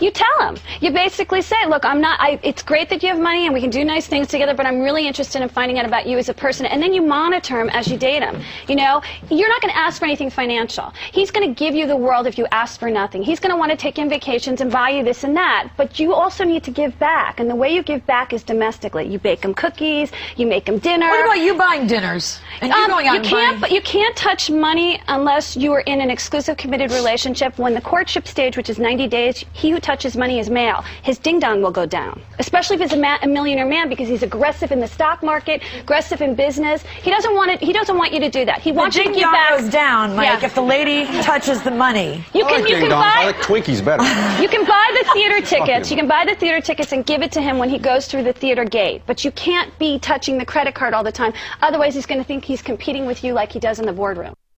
You tell him. You basically say, look, it's great that you have money and we can do nice things together, but I'm really interested in finding out about you as a person. And then you monitor him as you date him. You know, you're not going to ask for anything financial. He's going to give you the world if you ask for nothing. He's going to want to take you on vacations and buy you this and that. But you also need to give back. And the way you give back is domestically. You bake him cookies, you make him dinner. What about you buying dinners? And you going out and buying... You can't touch money unless you are in an exclusive committed relationship. When the courtship stage, which is 90 days, he who touches money is male. His ding-dong will go down. Especially if he's a millionaire man, because he's aggressive in the stock market, aggressive in business. He doesn't want you to do that. He wants you to give back. The ding-dong goes down, Mike, if the lady touches the money. I like Twinkies better. You can buy the theater tickets. You can buy the theater tickets and give it to him when he goes through the theater gate. But you can't be touching the credit card all the time. Otherwise, he's going to think he's competing with you like he does in the boardroom.